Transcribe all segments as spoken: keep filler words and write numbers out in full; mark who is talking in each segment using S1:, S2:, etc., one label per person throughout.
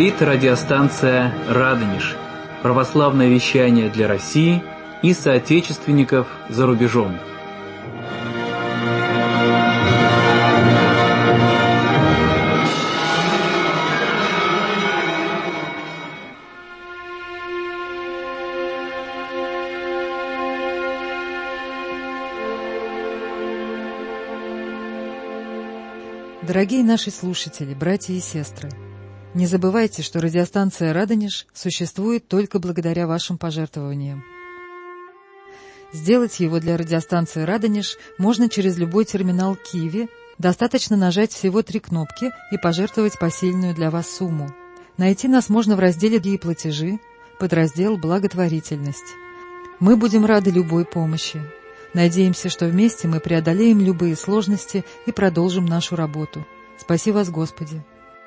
S1: Говорит радиостанция «Радонеж». Православное вещание для России и соотечественников за рубежом.
S2: Дорогие наши слушатели, братья и сестры, не забывайте, что радиостанция «Радонеж» существует только благодаря вашим пожертвованиям. Сделать его для радиостанции «Радонеж» можно через любой терминал Киви, достаточно нажать всего три кнопки и пожертвовать посильную для вас сумму. Найти нас можно в разделе «Другие платежи», подраздел «Благотворительность». Мы будем рады любой помощи. Надеемся, что вместе мы преодолеем любые сложности и продолжим нашу работу. Спаси вас, Господи!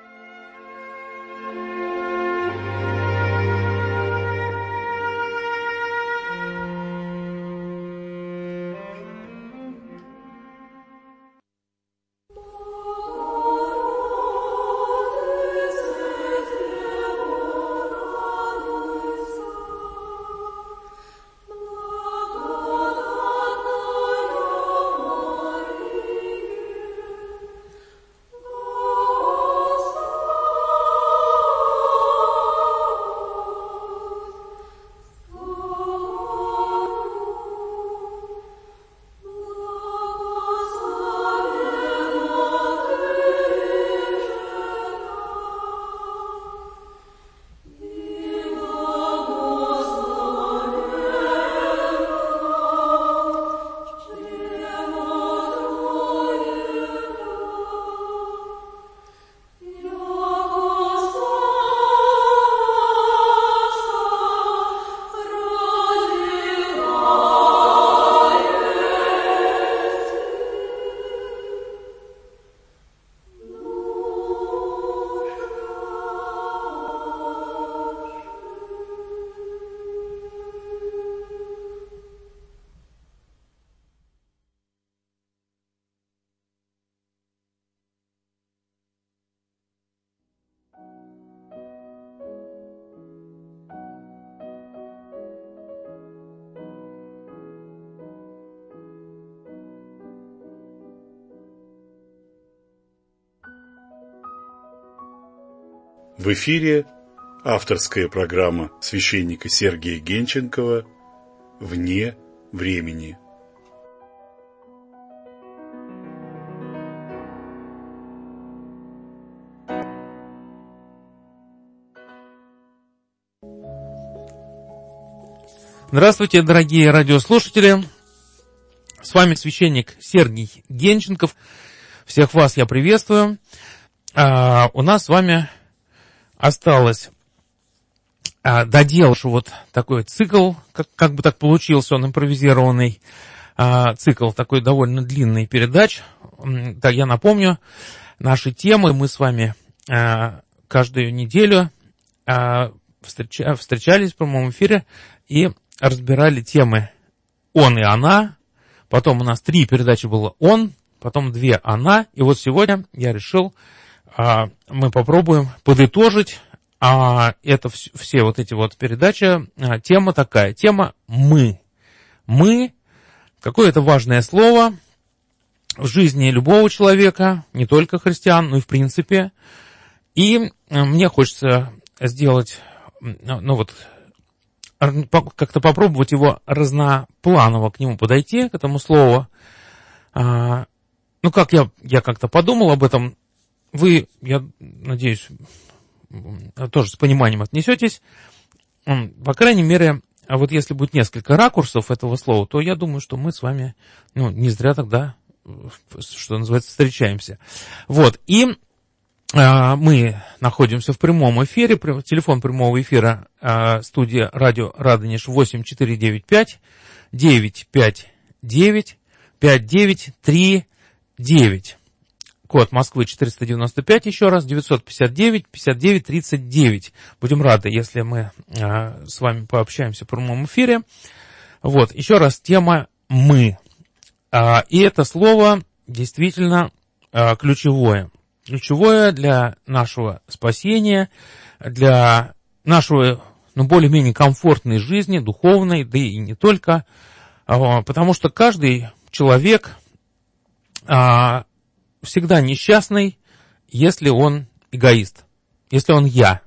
S3: В эфире авторская программа священника Сергия Генченкова «Вне времени».
S4: Здравствуйте, дорогие радиослушатели! С вами священник Сергий Генченков. Всех вас я приветствую. А, у нас с вами осталось а, доделать вот такой цикл, как, как бы так получился, он импровизированный а, цикл, такой довольно длинный передач. Так, я напомню, наши темы мы с вами а, каждую неделю а, встреча, встречались в прямом эфире и разбирали темы «Он» и «Она». Потом у нас три передачи было «Он», потом две «Она». И вот сегодня я решил, а, мы попробуем подытожить а, это все, все вот эти вот передачи. А, тема такая, тема «Мы». «Мы» — какое-то важное слово в жизни любого человека, не только христиан, но и в принципе. И мне хочется сделать, ну вот, как-то попробовать его разнопланово к нему подойти, к этому слову. А, ну, как я, я как-то подумал об этом, вы, я надеюсь, тоже с пониманием отнесетесь. По крайней мере, а вот если будет несколько ракурсов этого слова, то я думаю, что мы с вами, ну, не зря тогда, что называется, встречаемся. Вот, и мы находимся в прямом эфире, телефон прямого эфира, студия радио Радонеж восемь четыре девять пять девять пять девять пять девять три девять. Код Москвы четыреста девяносто пять, еще раз, девятьсот пятьдесят девять пятьдесят девять тридцать девять. Будем рады, если мы с вами пообщаемся в прямом эфире. Вот, еще раз, тема «Мы». И это слово действительно ключевое. Ключевое для нашего спасения, для нашего, ну, более-менее комфортной жизни, духовной, да и не только, потому что каждый человек а, всегда несчастный, если он эгоист, если он «я».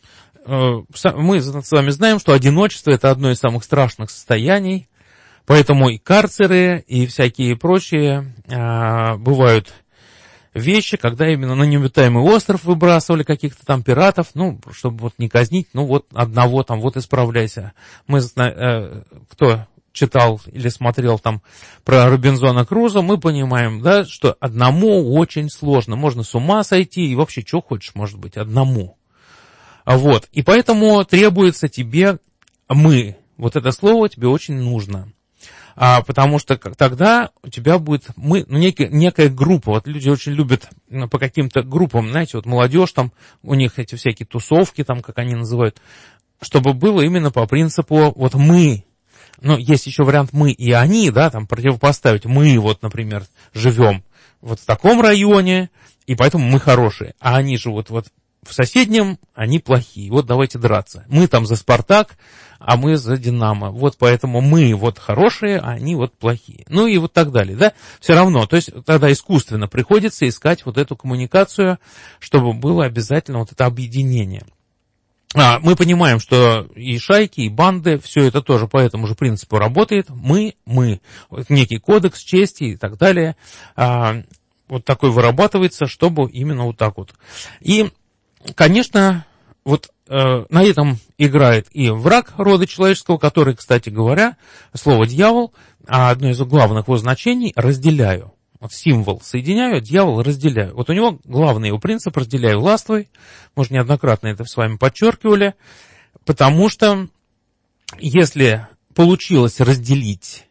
S4: Мы с вами знаем, что одиночество – это одно из самых страшных состояний, поэтому и карцеры, и всякие прочие а, бывают вещи, когда именно на необитаемый остров выбрасывали каких-то там пиратов, ну, чтобы вот не казнить, ну, вот одного там, вот исправляйся. Мы, э, кто читал или смотрел там про Робинзона Крузо, мы понимаем, да, что одному очень сложно, можно с ума сойти, и вообще, что хочешь, может быть, одному. Вот, и поэтому требуется тебе «мы». Вот это слово тебе очень нужно. А, потому что тогда у тебя будет мы, ну, некая, некая группа. Вот люди очень любят ну, по каким-то группам, знаете, вот молодежь там, у них эти всякие тусовки, там, как они называют, чтобы было именно по принципу вот мы. Ну, есть еще вариант мы и они, да, там противопоставить. Мы вот, например, живем вот в таком районе, и поэтому мы хорошие. А они живут вот в соседнем, они плохие. Вот давайте драться. Мы там за «Спартак», а мы за «Динамо». Вот поэтому мы вот хорошие, а они вот плохие. Ну и вот так далее, да? Все равно. То есть тогда искусственно приходится искать вот эту коммуникацию, чтобы было обязательно вот это объединение. А, мы понимаем, что и шайки, и банды, все это тоже по этому же принципу работает. Мы, мы. Вот некий кодекс чести и так далее. А, вот такой вырабатывается, чтобы именно вот так вот. И конечно, вот э, на этом играет и враг рода человеческого, который, кстати говоря, слово «дьявол», а одно из главных его значений – «разделяю». Вот символ соединяю, дьявол разделяю. Вот у него главный его принцип – «разделяю, властвуй». Мы уже неоднократно это с вами подчеркивали, потому что если получилось разделить,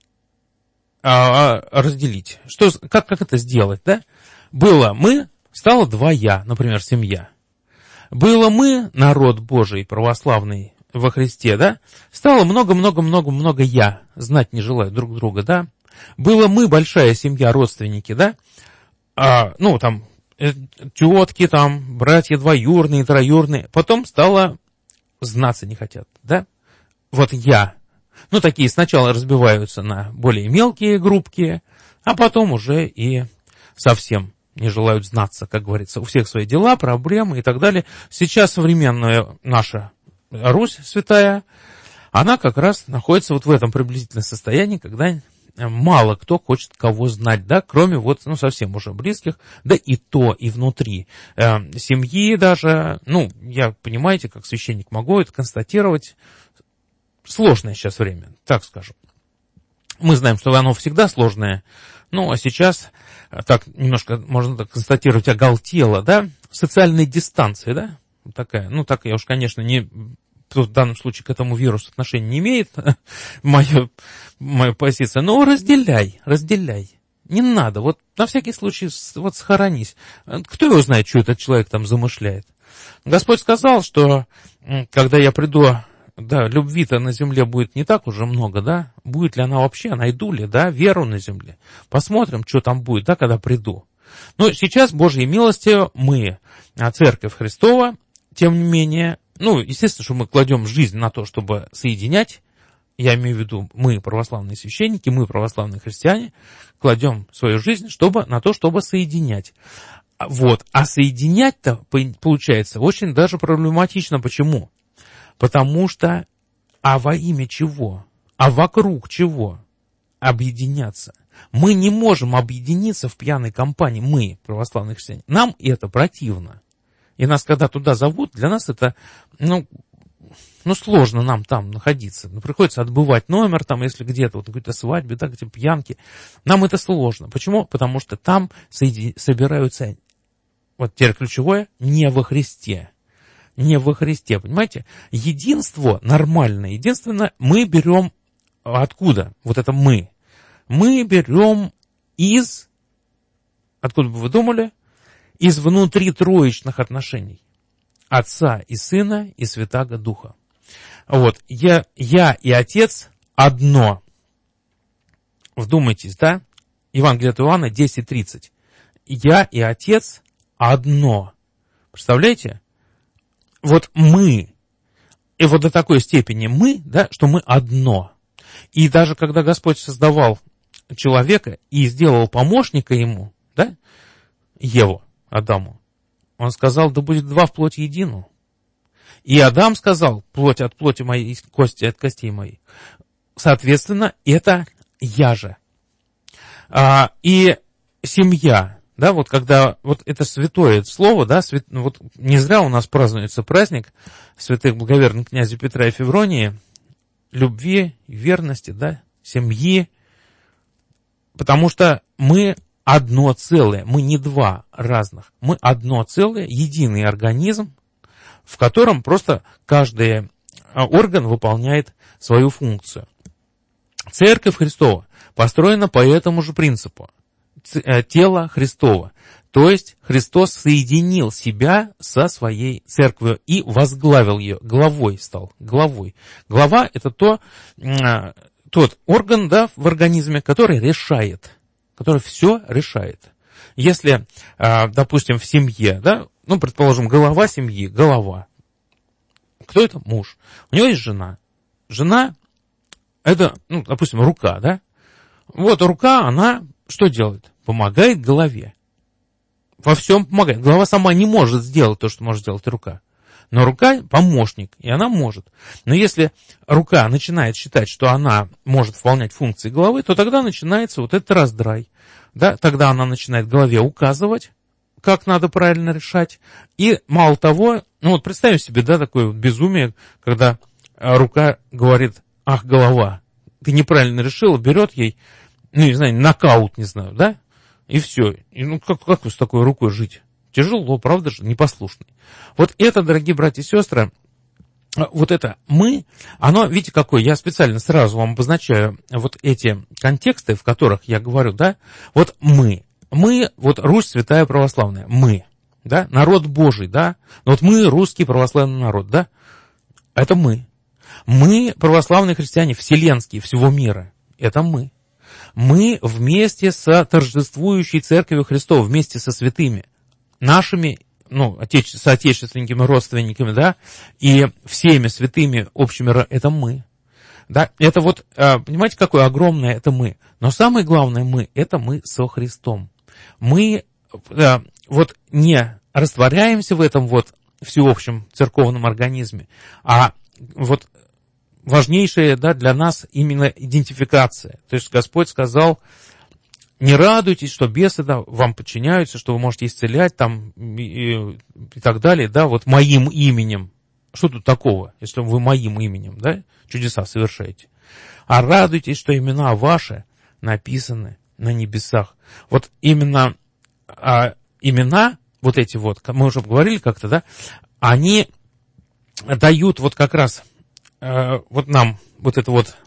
S4: а, разделить, что, как, как это сделать, да? Было «мы», стало два «я», например, семья. Было мы, народ Божий, православный во Христе, да, стало много-много-много-много я, знать не желаю друг друга, да. Было мы, большая семья, родственники, да, а, ну, там, тетки, там, братья двоюрные, троюрные, потом стало знаться не хотят, да. Вот я, ну, такие сначала разбиваются на более мелкие группки, а потом уже и совсем не желают знаться, как говорится, у всех свои дела, проблемы и так далее. Сейчас современная наша Русь святая, она как раз находится вот в этом приблизительном состоянии, когда мало кто хочет кого знать, да, кроме вот, ну, совсем уже близких, да и то, и внутри э, семьи даже, ну, я, понимаете, как священник могу это констатировать, сложное сейчас время, так скажу. Мы знаем, что оно всегда сложное, ну, а сейчас, так немножко, можно так констатировать, оголтело, да, социальной дистанции, да, такая, ну, так я уж, конечно, не, в данном случае к этому вирусу отношения не имеет, моя, моя позиция, но разделяй, разделяй, не надо, вот на всякий случай, вот схоронись, кто его знает, что этот человек там замышляет. Господь сказал, что, когда я приду, да, любви-то на земле будет не так уже много, да, будет ли она вообще, найду ли, да, веру на земле, посмотрим, что там будет, да, когда приду. Но сейчас, Божьей милостью, мы, Церковь Христова, тем не менее, ну, естественно, что мы кладем жизнь на то, чтобы соединять, я имею в виду, мы, православные священники, мы, православные христиане, кладем свою жизнь чтобы, на то, чтобы соединять. Вот, а соединять-то, получается, очень даже проблематично. Почему? Потому что, а во имя чего? А вокруг чего объединяться? Мы не можем объединиться в пьяной компании, мы, православные христиане. Нам это противно. И нас, когда туда зовут, для нас это, ну, ну сложно нам там находиться. Ну, приходится отбывать номер, там, если где-то, вот какой-то свадьбе, да, где-то пьянки. Нам это сложно. Почему? Потому что там соеди... собираются, вот теперь ключевое, не во Христе. Не во Христе, понимаете? Единство нормальное, единственное, мы берем откуда? Вот это мы. Мы берем из, откуда бы вы думали? Из внутритроичных отношений. Отца и Сына и Святаго Духа. Вот, я, я и Отец одно. Вдумайтесь, да? Евангелие от Иоанна десять тридцать. Я и Отец одно. Представляете? вот мы, и вот до такой степени мы, да, что мы одно. И даже когда Господь создавал человека и сделал помощника ему, да, Еву, Адаму, он сказал, да будет два в плоти едину. И Адам сказал, плоть от плоти моей, кости от костей моей. Соответственно, это я же. А, и семья, да, вот когда, вот это святое слово, да, свят, вот не зря у нас празднуется праздник святых благоверных князя Петра и Февронии, любви, верности, да, семьи, потому что мы одно целое, мы не два разных, мы одно целое, единый организм, в котором просто каждый орган выполняет свою функцию. Церковь Христова построена по этому же принципу. Тело Христово. То есть Христос соединил себя со своей церковью и возглавил ее, главой стал, главой. Глава – это то, тот орган, да, в организме, который решает, который все решает. Если, допустим, в семье, да, ну, предположим, голова семьи, голова. Кто это? Муж. У него есть жена. Жена – это, ну, допустим, рука, да? Вот рука, она что делает? Помогает голове. Во всем помогает. Голова сама не может сделать то, что может сделать рука. Но рука – помощник, и она может. Но если рука начинает считать, что она может выполнять функции головы, то тогда начинается вот этот раздрай. Да? Тогда она начинает голове указывать, как надо правильно решать. И мало того, ну вот представим себе, да, такое вот безумие, когда рука говорит, ах, голова, ты неправильно решила, берет ей, ну, не знаю, нокаут, не знаю, да, и все. И, ну, как, как с такой рукой жить? Тяжело, правда же, непослушный. Вот это, дорогие братья и сестры, вот это «мы», оно, видите, какое, я специально сразу вам обозначаю вот эти контексты, в которых я говорю, да, вот «мы». Мы, вот Русь Святая Православная, мы, да, народ Божий, да, вот мы, русский православный народ, да, это мы. Мы, православные христиане, вселенские, всего мира, это мы. Мы вместе с торжествующей Церковью Христова, вместе со святыми, нашими, ну, отеч... соотечественниками, родственниками, да, и всеми святыми общими, это мы. Да, это вот, понимаете, какое огромное это мы. Но самое главное мы, это мы со Христом. Мы вот не растворяемся в этом вот всеобщем церковном организме, а вот важнейшая, да, для нас именно идентификация. То есть Господь сказал, не радуйтесь, что бесы, да, вам подчиняются, что вы можете исцелять там и, и так далее, да, вот моим именем. Что тут такого, если вы моим именем, да, чудеса совершаете? А радуйтесь, что имена ваши написаны на небесах. Вот именно а, имена, вот эти вот, мы уже говорили как-то, да, они дают вот как раз э, вот нам вот это вот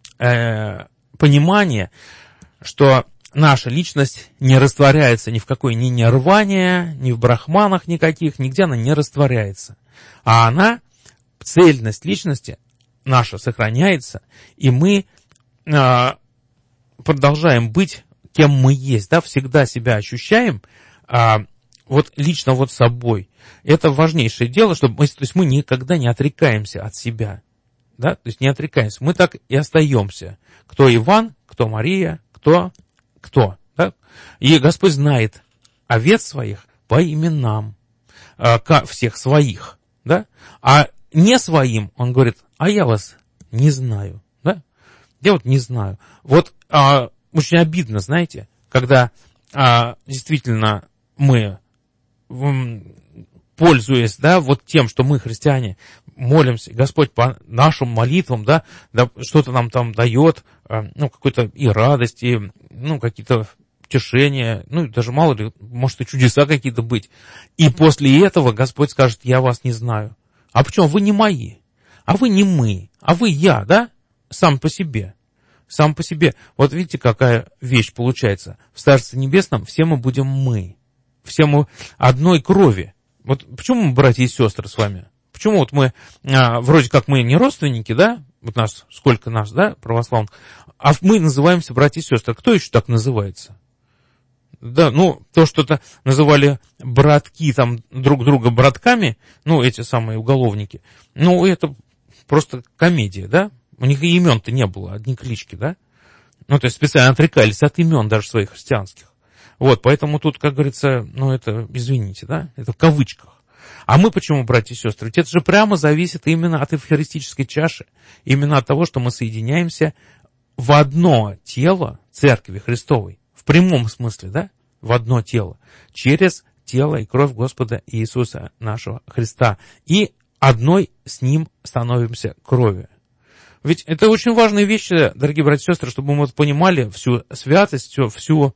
S4: э, понимание, что наша личность не растворяется ни в какой ни нирване, ни в брахманах никаких, нигде она не растворяется. А она, цельность личности наша сохраняется, и мы э, продолжаем быть кем мы есть, да, всегда себя ощущаем э, вот лично вот собой. Это важнейшее дело, чтобы мы, то есть мы никогда не отрекаемся от себя, да, то есть не отрекаемся, мы так и остаемся. Кто Иван, кто Мария, кто, кто, да? И Господь знает овец своих по именам, э, всех своих, да, а не своим, он говорит, а я вас не знаю, да, я вот не знаю. Вот а, очень обидно, знаете, когда а, действительно мы, пользуясь, да, вот тем, что мы, христиане, молимся, Господь по нашим молитвам, да, да что-то нам там дает, а, ну, какой-то и радость, и, ну, какие-то утешения, ну, даже мало ли, может, и чудеса какие-то быть. И после этого Господь скажет, я вас не знаю. А почему? Вы не мои, а вы не мы, а вы я, да? Сам по себе. Сам по себе. Вот видите, какая вещь получается. В Царстве Небесном все мы будем мы. Все мы одной крови. Вот почему мы братья и сестры с вами? Почему вот мы, а, вроде как мы не родственники, да? Вот нас, сколько нас, да, православных, а мы называемся братья и сестры. Кто еще так называется? Да, ну, то, что-то называли братки, там, друг друга братками, ну, эти самые уголовники, ну, это просто комедия, да? У них и имен-то не было, одни клички, да? Ну, то есть специально отрекались от имен даже своих христианских. Вот, поэтому тут, как говорится, ну, это, извините, да, это в кавычках. А мы почему, братья и сестры? Ведь это же прямо зависит именно от эвхаристической чаши, именно от того, что мы соединяемся в одно тело Церкви Христовой, в прямом смысле, да, в одно тело, через тело и кровь Господа Иисуса нашего Христа. И одной с Ним становимся кровью. Ведь это очень важные вещи, дорогие братья и сестры, чтобы мы понимали всю святость, всю, всю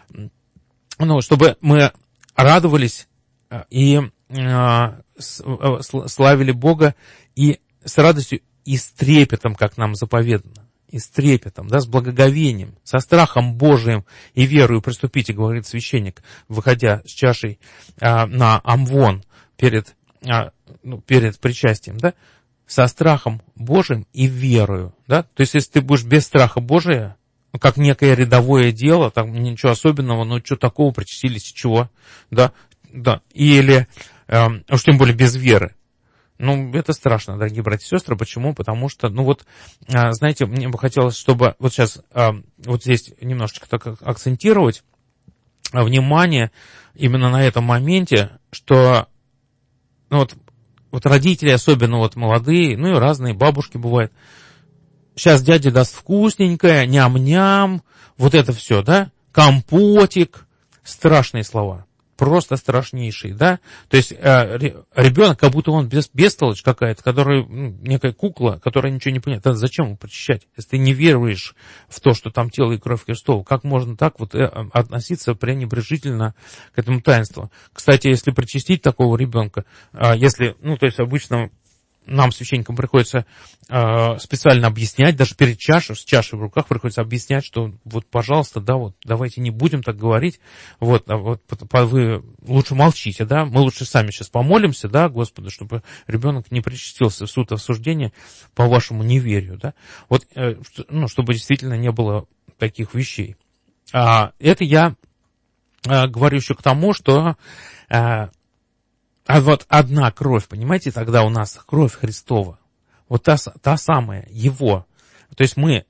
S4: ну, чтобы мы радовались и э, славили Бога и с радостью и с трепетом, как нам заповедано. И с трепетом, да, с благоговением, со страхом Божиим и верою приступите, говорит священник, выходя с чашей а, на амвон перед, а, ну, перед причастием, да, со страхом Божиим и верою, да, то есть если ты будешь без страха Божия, ну, как некое рядовое дело, там ничего особенного, ну, что такого, причастились, чего, да, да, или, э, уж тем более без веры. Ну, это страшно, дорогие братья и сестры. Почему? Потому что, ну вот, знаете, мне бы хотелось, чтобы вот сейчас вот здесь немножечко так акцентировать внимание именно на этом моменте, что ну вот, вот родители, особенно вот молодые, ну и разные бабушки бывают, сейчас дядя даст вкусненькое, ням-ням, вот это все, да, компотик, страшные слова. Просто страшнейший, да, то есть э, ребенок, как будто он без, бестолочь какая-то, которая, ну, некая кукла, которая ничего не понимает. Тогда зачем его причащать, если ты не веруешь в то, что там тело и кровь Христова? Как можно так вот э, относиться пренебрежительно к этому таинству? Кстати, если причастить такого ребенка, э, если, ну, то есть обычно нам, священникам, приходится э, специально объяснять, даже перед чашей, с чашей в руках приходится объяснять, что вот, пожалуйста, да, вот, давайте не будем так говорить, вот, а вот вы лучше молчите, да, мы лучше сами сейчас помолимся, да, Господу, чтобы ребенок не причастился в суд и осуждение по вашему неверию, да, вот, э, ну, чтобы действительно не было таких вещей. А, это я э, говорю еще к тому, что э, А вот одна кровь, понимаете, тогда у нас кровь Христова, вот та, та самая, Его, то есть мы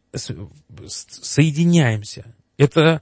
S4: соединяемся. Это,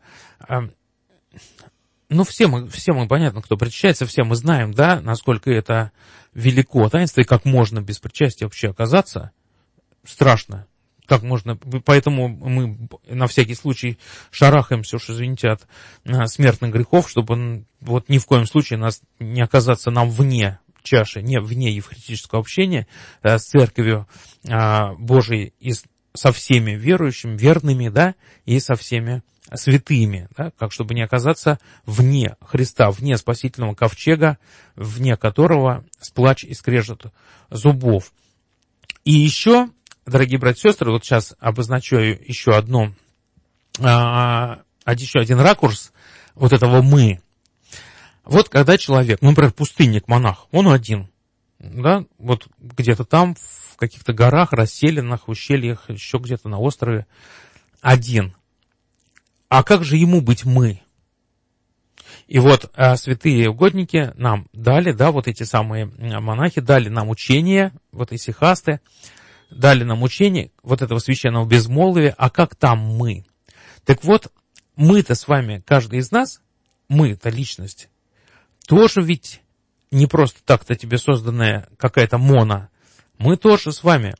S4: ну, все мы, все мы, понятно, кто причащается, все мы знаем, да, насколько это велико таинство, и как можно без причастия вообще оказаться, страшно. Как можно, поэтому мы на всякий случай шарахаемся, уж извините, от смертных грехов, чтобы вот ни в коем случае нас не оказаться нам вне чаши, не вне евхаристического общения с Церковью Божией и со всеми верующими, верными, да, и со всеми святыми, да, как чтобы не оказаться вне Христа, вне спасительного ковчега, вне которого сплач и скрежет зубов. И еще, дорогие братья и сестры, вот сейчас обозначу еще одну, а, еще один ракурс вот этого «мы». Вот когда человек, ну, например, пустынник, монах, он один, да, вот где-то там, в каких-то горах, расселенных, ущельях, еще где-то на острове, один. А как же ему быть «мы»? И вот а, святые угодники нам дали, да, вот эти самые монахи дали нам учение, вот исихасты, дали нам учение вот этого священного безмолвия, а как там мы? Так вот, мы-то с вами, каждый из нас, мы-то личность, тоже ведь не просто так-то тебе созданная какая-то мона, мы тоже с вами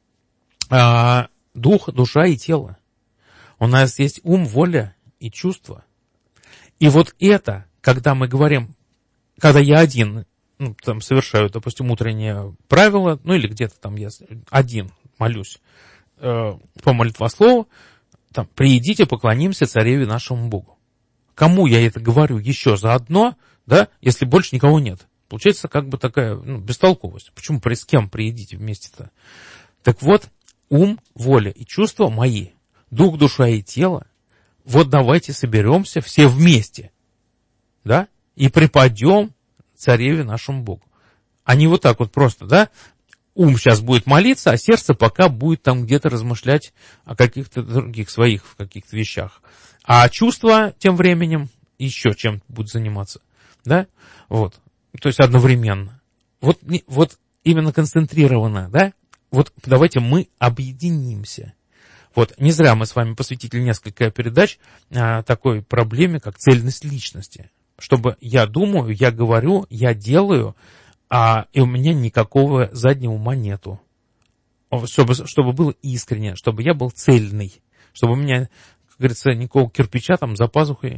S4: а, дух, душа и тело. У нас есть ум, воля и чувства. И вот это, когда мы говорим, когда я один, ну, там совершаю, допустим, утреннее правило, ну или где-то там я один молюсь э, по молитвослову, там, приидите, поклонимся цареве нашему Богу. Кому я это говорю еще заодно, да, если больше никого нет? Получается как бы такая, ну, бестолковость. Почему при с кем приидите вместе-то? Так вот, ум, воля и чувства мои, дух, душа и тело, вот давайте соберемся все вместе, да, и преподем цареве нашему Богу. А не вот так вот просто, да, ум сейчас будет молиться, а сердце пока будет там где-то размышлять о каких-то других своих каких-то вещах. А чувства тем временем еще чем-то будет заниматься, да, вот, то есть одновременно. Вот, вот именно концентрированно, да, вот давайте мы объединимся. Вот, не зря мы с вами посвятили несколько передач а, такой проблеме, как цельность личности. Чтобы я думаю, я говорю, я делаю, а, и у меня никакого заднего ума нету. Чтобы, чтобы было искренне, чтобы я был цельный, чтобы у меня, как говорится, никакого кирпича там за пазухой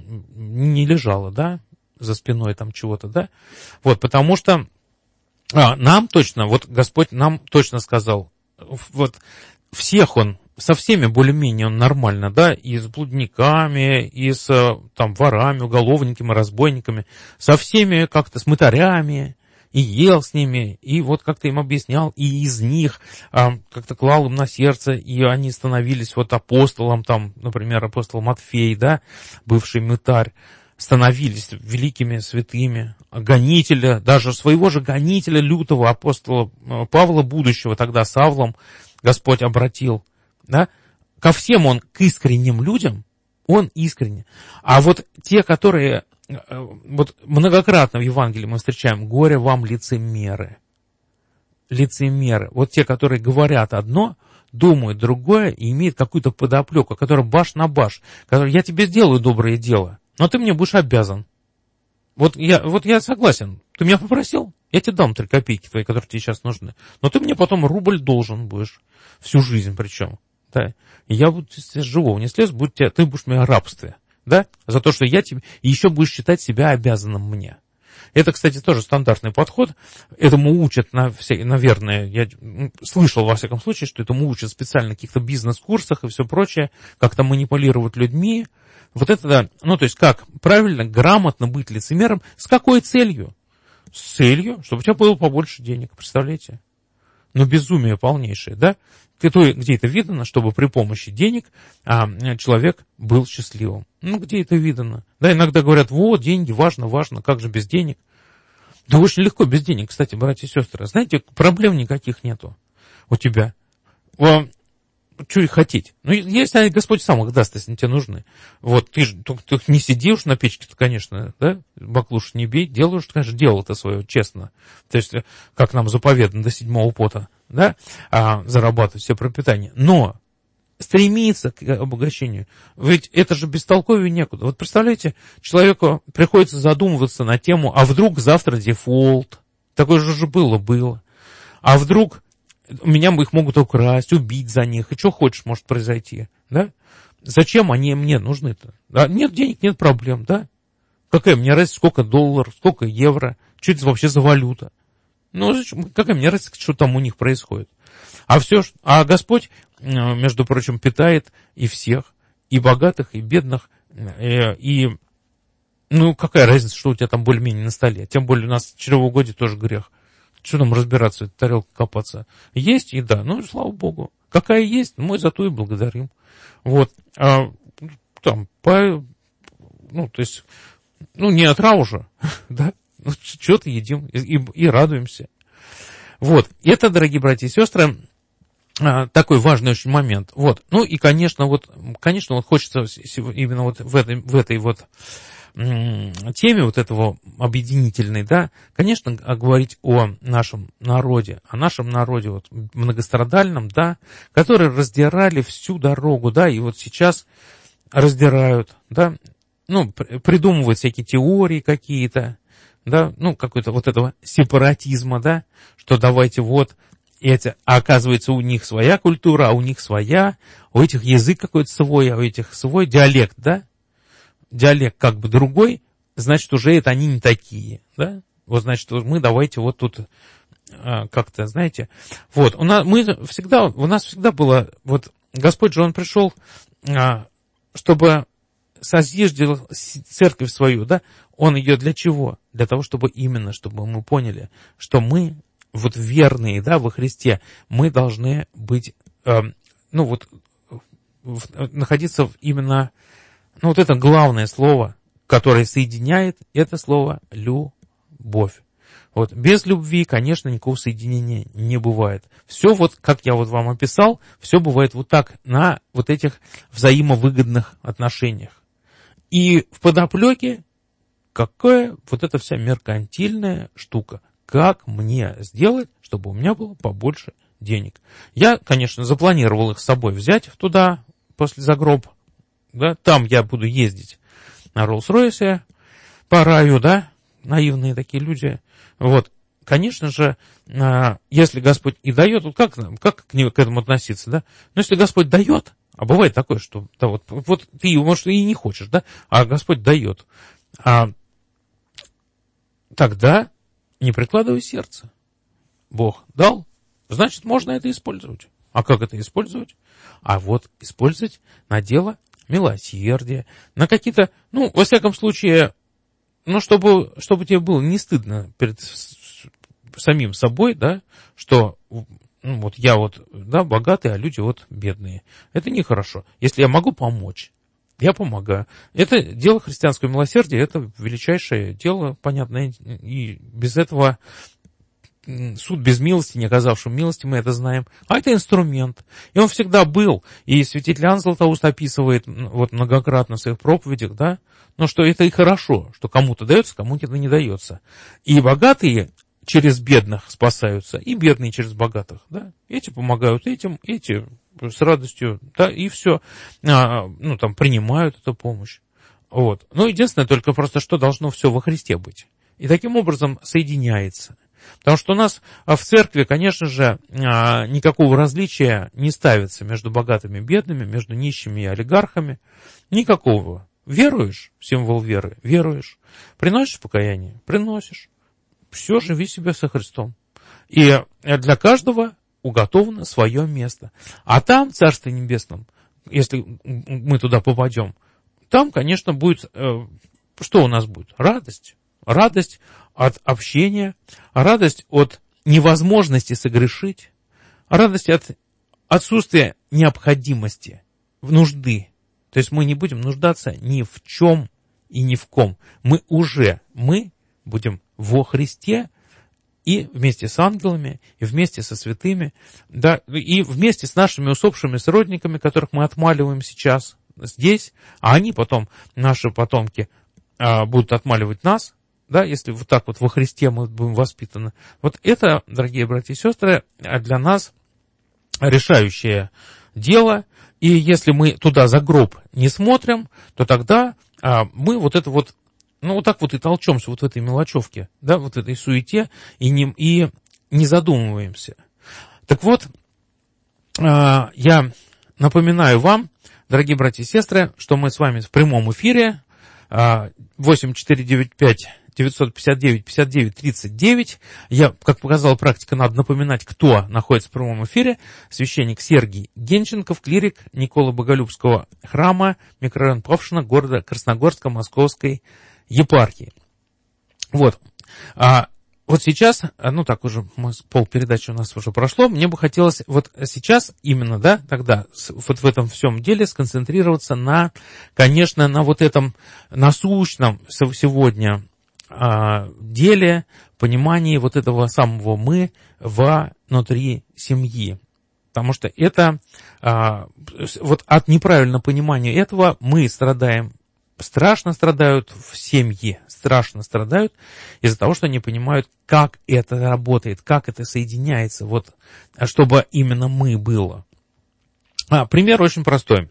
S4: не лежало, да, за спиной там чего-то, да. Вот, потому что а, нам точно, вот Господь нам точно сказал, вот всех Он, со всеми более-менее он нормально, да, и с блудниками, и с там ворами, уголовниками, разбойниками, со всеми как-то, с мытарями, и ел с ними, и вот как-то им объяснял, и из них а, как-то клал им на сердце, и они становились вот апостолом, там, например, апостол Матфей, да, бывший мытарь, становились великими святыми, гонителя, даже своего же гонителя, лютого апостола Павла, будущего тогда Савлом, Господь обратил, да, ко всем он, к искренним людям, он искренне. А вот те, которые, вот многократно в Евангелии мы встречаем, горе вам лицемеры, лицемеры, вот те, которые говорят одно, думают другое и имеют какую-то подоплеку, которая баш на баш, которая, я тебе сделаю доброе дело, но ты мне будешь обязан. Вот я, вот я согласен, ты меня попросил, я тебе дам три копейки твои, которые тебе сейчас нужны, но ты мне потом рубль должен будешь, всю жизнь причем. Да, и я буду с живого не слез, будь тебя, ты будешь в моем рабстве, да, за то, что я тебе, и еще будешь считать себя обязанным мне. Это, кстати, тоже стандартный подход, этому учат, на все, наверное, я слышал, во всяком случае, что этому учат специально на каких-то бизнес-курсах и все прочее, как-то манипулировать людьми, вот это, да, ну, то есть, как правильно, грамотно быть лицемером, с какой целью? С целью, чтобы у тебя было побольше денег, представляете? Ну, безумие полнейшее, да? Где это видно, чтобы при помощи денег а, человек был счастливым? Ну, где это видно? Да, иногда говорят, вот, деньги, важно, важно, как же без денег? Да очень легко без денег, кстати, братья и сестры. Знаете, проблем никаких нету у тебя. Что их хотеть? Ну, если Господь сам их даст, если тебе нужны. Вот, ты же не сидишь на печке-то, конечно, да, баклуш не бей, делаешь, конечно, дело-то свое, честно. То есть, как нам заповедано до седьмого пота, да, а, зарабатывать все пропитание. Но стремиться к обогащению, ведь это же бестолковее некуда. Вот представляете, человеку приходится задумываться на тему, а вдруг завтра дефолт? Такое же уже было, было. А вдруг меня их могут украсть, убить за них, и что хочешь может произойти, да? Зачем они мне нужны-то? Да? Нет денег, нет проблем, да? Какая мне разница, сколько долларов, сколько евро, что это вообще за валюта? Ну, зачем? Какая мне разница, что там у них происходит? А все, а Господь, между прочим, питает и всех, и богатых, и бедных, и, и ну, какая разница, что у тебя там более-менее на столе? Тем более у нас чревоугодие тоже грех. Что нам разбираться, эта тарелка копаться? Есть еда, ну, слава Богу. Какая есть, мы за то и благодарим. Вот. А, там, по, ну, то есть, ну, не отраву же, да? Ну, что-то едим и, и, и радуемся. Вот. Это, дорогие братья и сестры, такой важный очень момент. Вот. Ну, и, конечно, вот, конечно, вот хочется именно вот в этой, в этой вот теме вот этого объединительной, да, конечно, говорить о нашем народе, о нашем народе вот многострадальном, да, которые раздирали всю дорогу, да, и вот сейчас раздирают, да, ну, придумывают всякие теории какие-то, да, ну, какой-то вот этого сепаратизма, да, что давайте вот эти, а оказывается у них своя культура, а у них своя, у этих язык какой-то свой, а у этих свой диалект, да, диалект как бы другой, значит, уже это они не такие, да? Вот, значит, мы давайте вот тут а, как-то, знаете, вот, у нас, мы всегда, у нас всегда было, вот, Господь же, Он пришел, а, чтобы созиждил церковь свою, да? Он ее для чего? Для того, чтобы именно, чтобы мы поняли, что мы, вот верные, да, во Христе, мы должны быть, а, ну, вот, в, находиться в именно... Ну, вот это главное слово, которое соединяет, это слово «любовь». Вот. Без любви, конечно, никакого соединения не бывает. Все вот, как я вот вам описал, все бывает вот так, на вот этих взаимовыгодных отношениях. И в подоплеке какая вот эта вся меркантильная штука. Как мне сделать, чтобы у меня было побольше денег? Я, конечно, запланировал их с собой взять туда, после загроб. Да? Там я буду ездить на Роллс-Ройсе по раю, да? Наивные такие люди. Вот. Конечно же, если Господь и дает, вот как, как к этому относиться, да? Но если Господь дает, а бывает такое, что да, вот, вот ты, может, и не хочешь, да? А Господь дает. А, тогда не прикладывай сердце. Бог дал, значит, можно это использовать. А как это использовать? А вот использовать на дело милосердия, на какие-то, ну, во всяком случае, ну, чтобы, чтобы тебе было не стыдно перед самим собой, да, что ну, вот я вот, да, богатый, а люди вот бедные. Это нехорошо. Если я могу помочь, я помогаю. Это дело христианского милосердия, это величайшее дело, понятное, и без этого суд без милости, не оказавшим милости, мы это знаем. А это инструмент. И он всегда был. И святитель Иоанн Златоуст описывает вот многократно в своих проповедях, да, но что это и хорошо, что кому-то дается, кому-то не дается. И богатые через бедных спасаются, и бедные через богатых, да. Эти помогают этим, эти с радостью, да, и все, а, ну, там, принимают эту помощь. Вот. Ну, единственное, только просто, что должно все во Христе быть. И таким образом соединяется. Потому что у нас в церкви, конечно же, никакого различия не ставится между богатыми и бедными, между нищими и олигархами. Никакого. Веруешь, символ веры, веруешь. Приносишь покаяние, приносишь. Все, живи себе со Христом. И для каждого уготовано свое место. А там, в Царстве Небесном, если мы туда попадем, там, конечно, будет, что у нас будет? Радость. Радость от общения, радость от невозможности согрешить, радость от отсутствия необходимости, нужды. То есть мы не будем нуждаться ни в чем и ни в ком. Мы уже, мы будем во Христе и вместе с ангелами, и вместе со святыми, да, и вместе с нашими усопшими сродниками, которых мы отмаливаем сейчас здесь, а они потом, наши потомки, будут отмаливать нас. Да, если вот так вот во Христе мы будем воспитаны. Вот это, дорогие братья и сестры, для нас решающее дело. И если мы туда за гроб не смотрим, то тогда а, мы вот это вот, ну вот так вот и толчемся вот в этой мелочевке, да, вот в этой суете, и не, и не задумываемся. Так вот, а, я напоминаю вам, дорогие братья и сестры, что мы с вами в прямом эфире, а, восемь четыре девять пять девятьсот пятьдесят девять пятьдесят девять тридцать девять. Я, как показала практика, надо напоминать, кто находится в прямом эфире. Священник Сергий Генченков, клирик Николы Боголюбского храма, микрорайон Павшино, города Красногорска, Московской епархии. Вот. А вот сейчас, ну так уже, полпередачи у нас уже прошло, мне бы хотелось вот сейчас именно, да, тогда, вот в этом всем деле сконцентрироваться на, конечно, на вот этом насущном сегодня деле, понимании вот этого самого «мы» внутри семьи. Потому что это, вот от неправильного понимания этого мы страдаем, страшно страдают в семье, страшно страдают из-за того, что не понимают, как это работает, как это соединяется, вот, чтобы именно «мы» было. А, пример очень простой.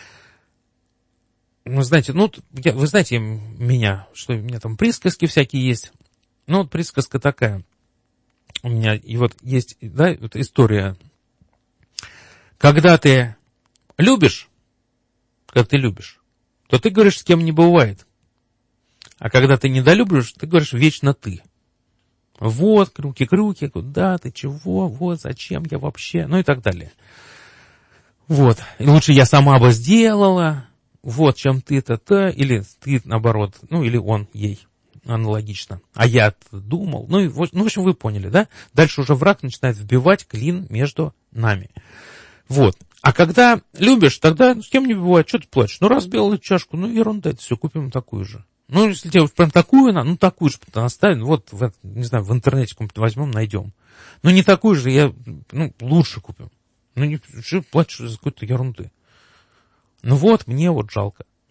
S4: Вы знаете, ну, я, вы знаете меня, что у меня там присказки всякие есть. Ну, вот присказка такая. У меня и вот есть, да, вот история. Когда ты любишь, когда ты любишь, то ты говоришь, с кем не бывает. А когда ты недолюбишь, ты говоришь вечно ты. Вот, крюки-крюки, куда ты, чего, вот, зачем я вообще, ну и так далее. Вот, и лучше я сама бы сделала. Вот, чем ты-то-то, или ты, наоборот, ну, или он ей, аналогично. А я думал, ну, и, ну, в общем, вы поняли, да? Дальше уже враг начинает вбивать клин между нами. Вот. А когда любишь, тогда с кем не бывает, что ты плачешь? Ну, разбил чашку, ну, ерунда, это все, купим такую же. Ну, если тебе прям такую надо, ну, такую же оставим, вот, в, не знаю, в интернете возьмем, найдем. Ну, не такую же, я, ну, лучше купим. Ну, не, что плачешь за какую-то ерунду? Ну вот, мне вот жалко.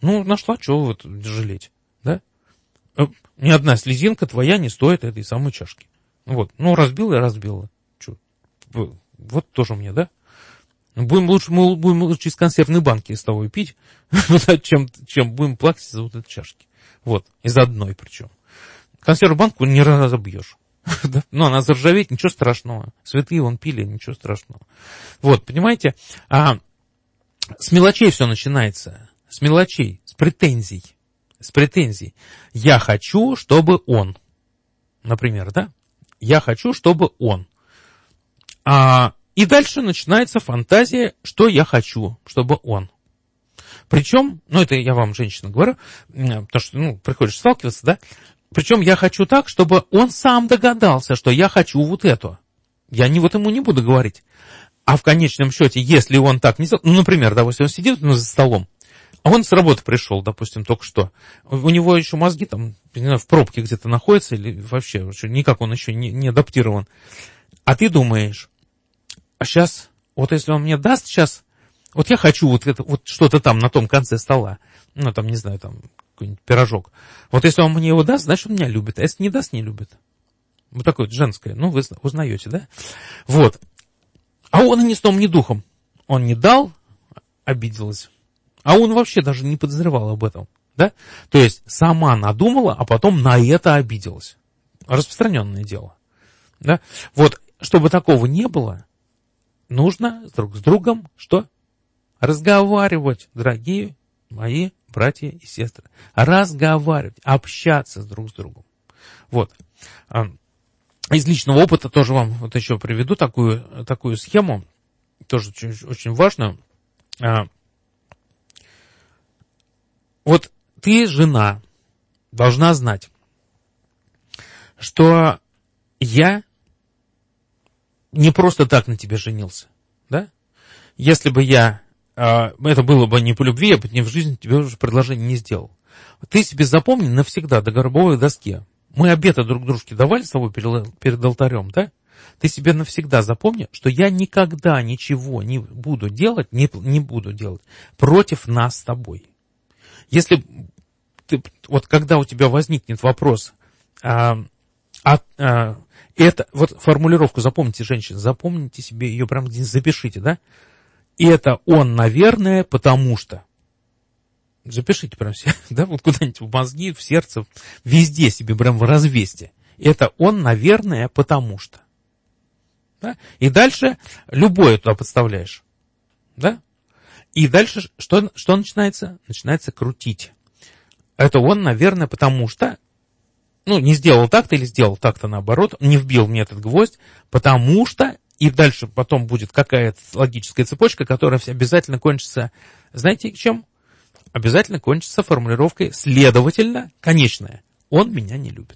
S4: Ну, нашла, чего вот жалеть, да? Ни одна слезинка твоя не стоит этой самой чашки. Вот, ну, разбила и разбила. Чё? Вот тоже мне, да? Будем лучше, мы будем лучше из консервной банки с тобой пить, чем, чем будем плакать из-за вот этой чашки. Вот, из одной причем. Консервную банку не разобьешь. Ну, она заржавеет, ничего страшного. Святые вон пили, ничего страшного. Вот, понимаете, а с мелочей все начинается. С мелочей, с претензий. С претензий. Я хочу, чтобы он. Например, да? Я хочу, чтобы он. А, и дальше начинается фантазия, что я хочу, чтобы он. Причем, ну, это я вам, женщина, говорю, потому что, ну, приходишь сталкиваться, да? Причем я хочу так, чтобы он сам догадался, что я хочу вот это. Я не, вот ему не буду говорить. А в конечном счете, если он так не сделал, ну, например, допустим, он сидит ну, за столом, а он с работы пришел, допустим, только что. У него еще мозги там, не знаю, в пробке где-то находятся, или вообще, никак он еще не, не адаптирован. А ты думаешь, а сейчас, вот если он мне даст сейчас, вот я хочу вот, это, вот что-то там на том конце стола, ну, там, не знаю, там, какой-нибудь пирожок. Вот если он мне его даст, значит, он меня любит. А если не даст, не любит. Вот такое вот женское. Ну, вы узнаете, да? Вот. А он и ни сном, ни духом. Он не дал, обиделась. А он вообще даже не подозревал об этом. Да? То есть, сама надумала, а потом на это обиделась. Распространенное дело. Да? Вот, чтобы такого не было, нужно друг с другом что? Разговаривать, дорогие мои братья и сестры. Разговаривать, общаться друг с другом. Вот. Из личного опыта тоже вам вот еще приведу такую, такую схему, тоже очень, очень важную. Вот ты, жена, должна знать, что я не просто так на тебе женился, да? Если бы я, это было бы не по любви, я бы не в жизни тебе уже предложение не сделал. Ты себе запомни навсегда до гробовой доски. Мы обеты друг дружке давали с тобой перед, перед алтарем, да? Ты себе навсегда запомни, что я никогда ничего не буду делать, не, не буду делать против нас с тобой. Если ты, вот когда у тебя возникнет вопрос, а, а, а, это, вот формулировку запомните, женщины, запомните себе ее, прямо здесь запишите, да? Это он, наверное, потому что. Запишите прям себе, да, вот куда-нибудь в мозги, в сердце, везде себе прям в развесте. Это он, наверное, потому что. Да? И дальше любое туда подставляешь. Да? И дальше что, что начинается? Начинается крутить. Это он, наверное, потому что, ну, не сделал так-то или сделал так-то наоборот, не вбил мне этот гвоздь, потому что, и дальше потом будет какая-то логическая цепочка, которая обязательно кончится, знаете, чем? Обязательно кончится формулировкой «следовательно, конечное, он меня не любит».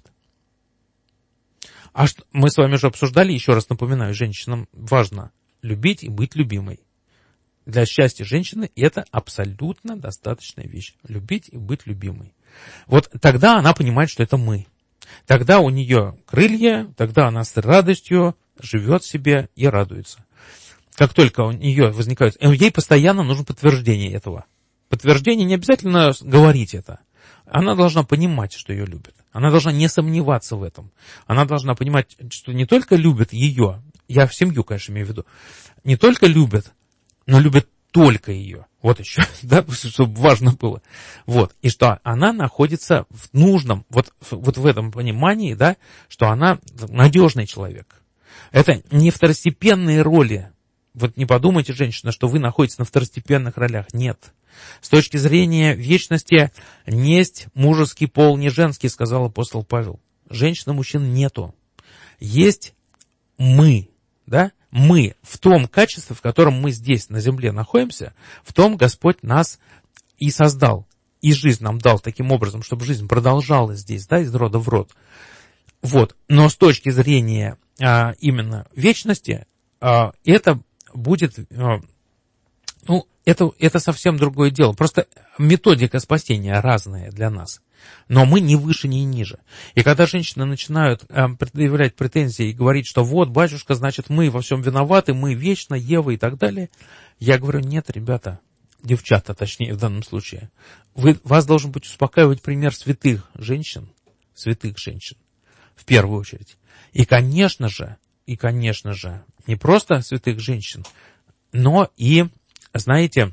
S4: А что, мы с вами уже обсуждали, еще раз напоминаю, женщинам важно любить и быть любимой. Для счастья женщины это абсолютно достаточная вещь. Любить и быть любимой. Вот тогда она понимает, что это мы. Тогда у нее крылья, тогда она с радостью живет себе и радуется. Как только у нее возникают... Ей постоянно нужно подтверждение этого. Подтверждение не обязательно говорить это. Она должна понимать, что ее любят. Она должна не сомневаться в этом. Она должна понимать, что не только любят ее, я в семью, конечно, имею в виду, не только любят, но любят только ее. Вот еще, да, чтобы важно было. Вот. И что она находится в нужном, вот, вот в этом понимании, да, что она надежный человек. Это не второстепенные роли. Вот не подумайте, женщина, что вы находитесь на второстепенных ролях. Нет. С точки зрения вечности, несть мужеский пол, не женский, сказал апостол Павел. Женщин и мужчин нету. Есть мы, да? Мы в том качестве, в котором мы здесь на земле находимся, в том Господь нас и создал. И жизнь нам дал таким образом, чтобы жизнь продолжалась здесь, да, из рода в род. Вот. Но с точки зрения а, именно вечности, а, это будет... А, ну, это, это совсем другое дело. Просто методика спасения разная для нас. Но мы ни выше, ни ниже. И когда женщины начинают э, предъявлять претензии и говорить, что вот, батюшка, значит, мы во всем виноваты, мы вечно, Ева и так далее, я говорю, нет, ребята, девчата, точнее, в данном случае, вы, вас должен быть успокаивать пример святых женщин, святых женщин, в первую очередь. И, конечно же, и, конечно же, не просто святых женщин, но и, знаете,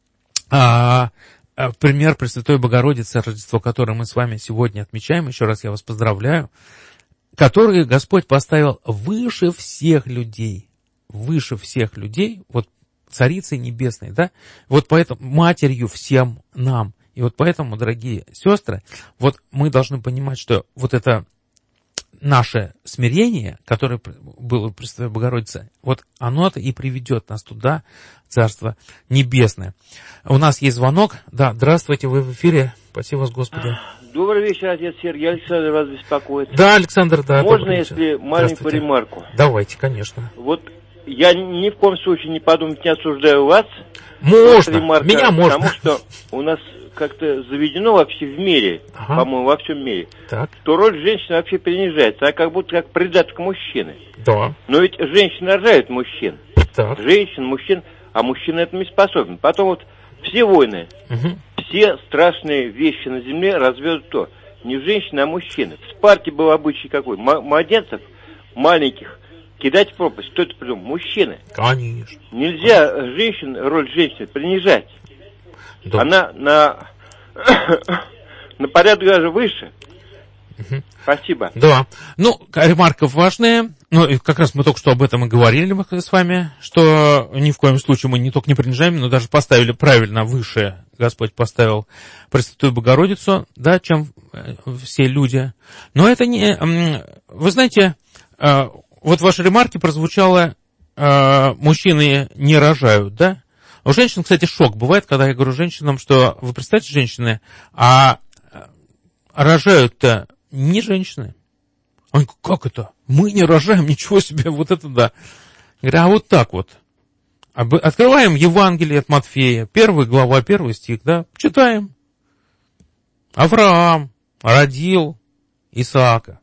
S4: а, а, пример Пресвятой Богородицы, Рождество, которое мы с вами сегодня отмечаем, еще раз я вас поздравляю, которые Господь поставил выше всех людей, выше всех людей, вот Царицей Небесной, да, вот поэтому матерью всем нам. И вот поэтому, дорогие сестры, вот мы должны понимать, что вот это наше смирение, которое было у Пресвятой Богородицы, вот оно-то и приведет нас туда, в Царство Небесное. У нас есть звонок. Да, здравствуйте, вы в эфире. Спасибо вас, Господи.
S5: Добрый вечер, отец Сергей. Александр вас беспокоит.
S4: Да, Александр, да.
S5: Можно, если маленькую ремарку?
S4: Давайте, конечно.
S5: Вот я ни в коем случае не подумайте, не осуждаю вас.
S4: Можно,
S5: ремарка,
S4: меня можно.
S5: Потому что у нас как-то заведено вообще в мире, ага. по-моему, во всем мире,
S4: так.
S5: что роль женщины вообще принижается, а как будто как придаток мужчины.
S4: Да.
S5: Но ведь женщины рожают мужчин.
S4: Так.
S5: Женщин, мужчин, а мужчина этому не способен. Потом вот все войны, угу. все страшные вещи на земле разведут то. Не женщины, а мужчины. В Спарте был обычай какой? Младенцев маленьких кидать в пропасть. Кто это придумал? Мужчины.
S4: Конечно.
S5: Нельзя женщин, роль женщины принижать. Да. Она на, на порядок даже выше. Угу. Спасибо.
S4: Да. Ну, ремарка важная. Ну, и как раз мы только что об этом и говорили с вами, что ни в коем случае мы не только не принижаем, но даже поставили правильно выше. Господь поставил Пресвятую Богородицу, да, чем все люди. Но это не... Вы знаете... Вот в вашей ремарке прозвучало, э, мужчины не рожают, да? У женщин, кстати, шок бывает, когда я говорю женщинам, что вы представьте, женщины, а рожают-то не женщины. Они говорят, как это? Мы не рожаем, ничего себе, вот это да. Я говорю, а вот так вот. Открываем Евангелие от Матфея, первая глава, первый стих, да? Читаем. Авраам родил Исаака.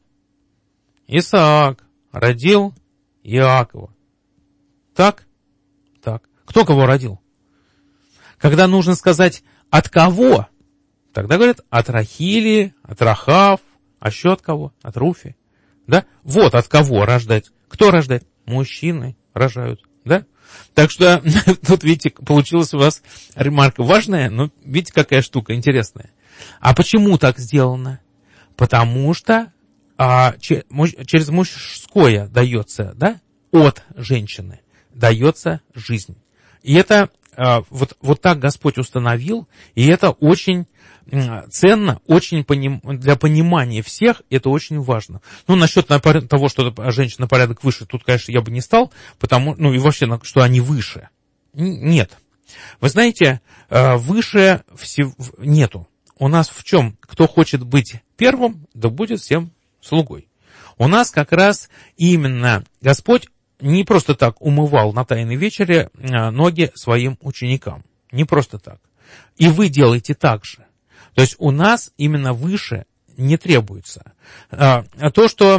S4: Исаак родил Иакова. Так? Так. Кто кого родил? Когда нужно сказать от кого, тогда говорят от Рахили, от Рахав, а еще от кого? От Руфи. Да? Вот от кого рождать. Кто рождает? Мужчины рожают. Да? Так что, тут, видите, получилась у вас ремарка важная, но видите, какая штука интересная. А почему так сделано? Потому что А через мужское дается, да, от женщины дается жизнь. И это вот, вот так Господь установил, и это очень ценно, очень поним, для понимания всех это очень важно. Ну, насчет того, что женщина порядок выше, тут, конечно, я бы не стал, потому, ну, и вообще, что они выше. Нет. Вы знаете, выше всего нету. У нас в чем? Кто хочет быть первым, да будет всем слугой. У нас как раз именно Господь не просто так умывал на Тайной вечере ноги своим ученикам. Не просто так. И вы делаете так же. То есть у нас именно выше не требуется. То, что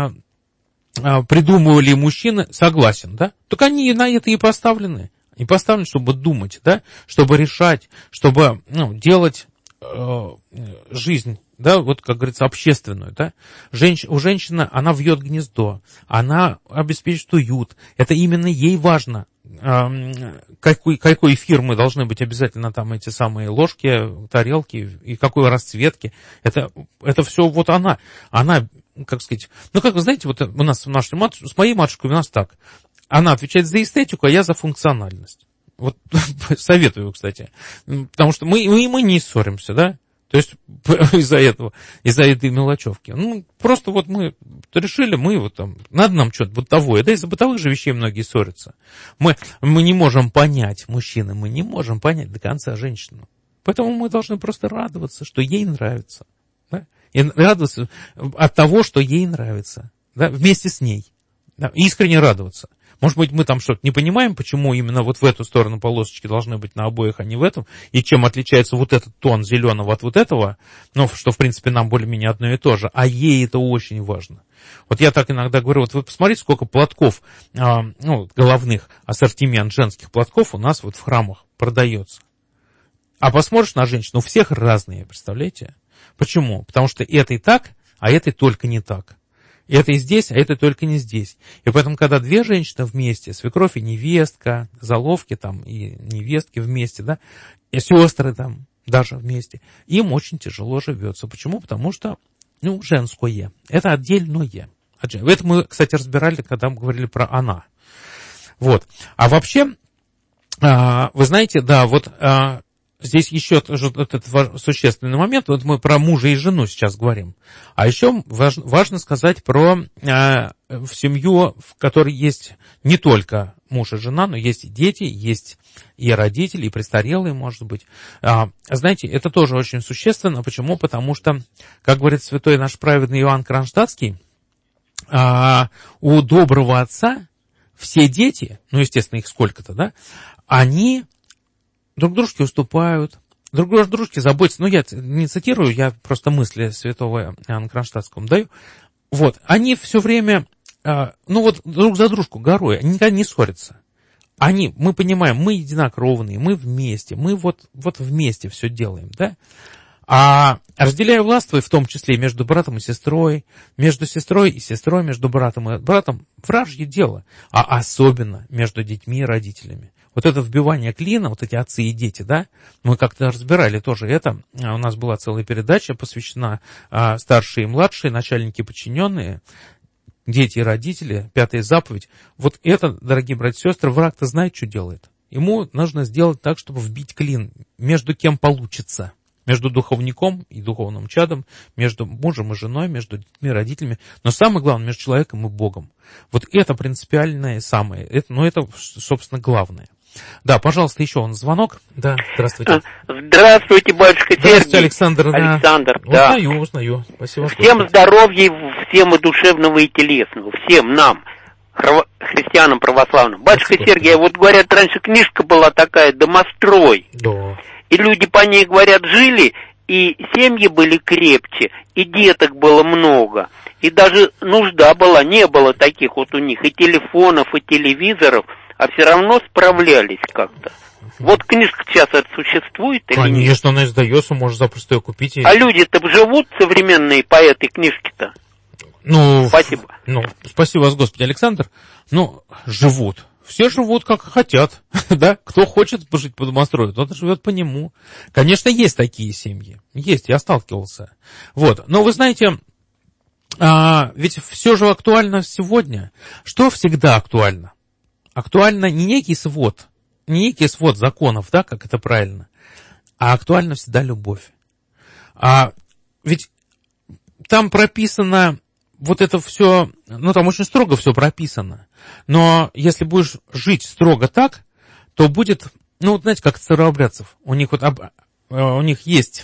S4: придумывали мужчины, согласен, да? Так они на это и поставлены. И поставлены, чтобы думать, да? Чтобы решать, чтобы, ну, делать э, жизнь, да, вот, как говорится, общественную, да. Женщ... У женщины, она вьет гнездо, она обеспечит уют. Это именно ей важно, э, какой, какой фирмы должны быть обязательно там эти самые ложки, тарелки и какой расцветки. Это, это все вот она, она, как сказать, ну, как вы знаете, вот у нас, наш, с моей матушкой у нас так. Она отвечает за эстетику, а я за функциональность. Вот советую, кстати. Потому что мы, мы, мы не ссоримся, да? То есть из-за этого, из-за этой мелочевки. Ну, просто вот мы решили, мы вот там, надо нам что-то бытовое. Да, из-за бытовых же вещей многие ссорятся. Мы, мы не можем понять, мужчины, мы не можем понять до конца женщину. Поэтому мы должны просто радоваться, что ей нравится. Да? И радоваться от того, что ей нравится. Да? Вместе с ней. Да? Искренне радоваться. Может быть, мы там что-то не понимаем, почему именно вот в эту сторону полосочки должны быть на обоих, а не в этом, и чем отличается вот этот тон зеленого от вот этого, ну, что, в принципе, нам более-менее одно и то же, а ей это очень важно. Вот я так иногда говорю, вот вы посмотрите, сколько платков, а, ну, головных, ассортимент женских платков у нас вот в храмах продается. А посмотришь на женщину, у всех разные, представляете? Почему? Потому что этой так, а этой только не так. Это здесь, а это только не здесь. И поэтому, когда две женщины вместе, свекровь и невестка, заловки там и невестки вместе, да, и сестры там даже вместе, им очень тяжело живется. Почему? Потому что, ну, женское. Это отдельное. Это мы, кстати, разбирали, когда мы говорили про «она». Вот. А вообще, вы знаете, да, вот здесь еще этот существенный момент, вот мы про мужа и жену сейчас говорим. А еще важно, важно сказать про э, в семью, в которой есть не только муж и жена, но есть и дети, есть и родители, и престарелые, может быть. А, знаете, это тоже очень существенно. Почему? Потому что, как говорит святой наш праведный Иоанн Кронштадтский, а, у доброго отца все дети, ну, естественно, их сколько-то, да, они друг дружке уступают, друг дружке заботятся. Ну, я не цитирую, я просто мысли святого Иоанна Кронштадтского даю. Вот, они все время, ну вот, друг за дружку горой, они никогда не ссорятся. Они, мы понимаем, мы единокровные, мы вместе, мы вот, вот вместе все делаем, да? А разделяя властвуя, в том числе и между братом и сестрой, между сестрой и сестрой, между братом и братом, вражье дело, а особенно между детьми и родителями. Вот это вбивание клина, вот эти отцы и дети, да, мы как-то разбирали тоже это. У нас была целая передача, посвящена а, старшие и младшие, начальники и подчиненные, дети и родители, пятая заповедь. Вот это, дорогие братья и сестры, враг-то знает, что делает. Ему нужно сделать так, чтобы вбить клин, между кем получится. Между духовником и духовным чадом, между мужем и женой, между детьми и родителями, но самое главное, между человеком и Богом. Вот это принципиальное самое, это, ну это, собственно, главное. Да, пожалуйста, еще он звонок. Да, здравствуйте.
S6: Здравствуйте, батюшка Сергей.
S4: Здравствуйте, Александр.
S6: Александр,
S4: да.
S6: да.
S4: Узнаю, узнаю. Спасибо.
S6: Всем
S4: что
S6: здоровья, всем и душевного, и телесного. Всем нам, христианам православным. Батюшка
S4: Спасибо.
S6: Сергей, вот говорят, раньше книжка была такая, «Домострой».
S4: Да.
S6: И люди по ней, говорят, жили, и семьи были крепче, и деток было много. И даже нужда была, не было таких вот у них и телефонов, и телевизоров, а все равно справлялись как-то. Вот книжка сейчас это существует или нет?
S4: Конечно, она издается, можно запросто ее купить. И...
S6: А люди-то живут современные по этой книжке-то?
S4: Ну,
S6: спасибо.
S4: Ну, спасибо вас, Господи, Александр. Ну, живут. Все живут как хотят, да? Кто хочет жить по домострою, тот живет по нему. Конечно, есть такие семьи. Есть, я сталкивался. Вот. Но вы знаете, а, ведь все же актуально сегодня. Что всегда актуально? Актуально не некий свод, не некий свод законов, да, как это правильно, а актуальна всегда любовь. А ведь там прописано... Вот это все, ну там очень строго все прописано, но если будешь жить строго так, то будет, ну вот знаете, как старообрядцев, у них вот об, у них есть